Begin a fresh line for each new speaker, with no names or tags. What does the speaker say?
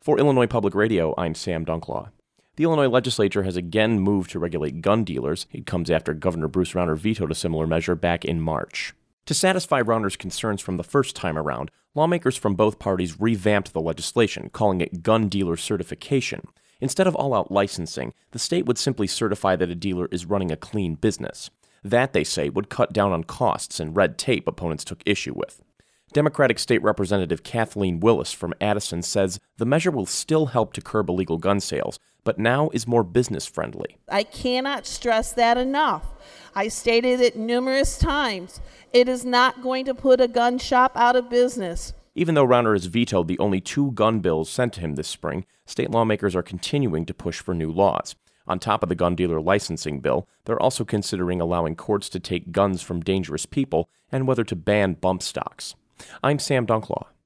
For Illinois Public Radio, I'm Sam Dunklaw. The Illinois legislature has again moved to regulate gun dealers. It comes after Governor Bruce Rauner vetoed a similar measure back in March. To satisfy Rauner's concerns from the first time around, lawmakers from both parties revamped the legislation, calling it gun dealer certification. Instead of all-out licensing, the state would simply certify that a dealer is running a clean business. That, they say, would cut down on costs and red tape opponents took issue with. Democratic State Representative Kathleen Willis from Addison says the measure will still help to curb illegal gun sales, but now is more business-friendly.
I cannot stress that enough. I stated it numerous times. It is not going to put a gun shop out of business.
Even though Rauner has vetoed the only 2 gun bills sent to him this spring, state lawmakers are continuing to push for new laws. On top of the gun dealer licensing bill, they're also considering allowing courts to take guns from dangerous people and whether to ban bump stocks. I'm Sam Dunklaw.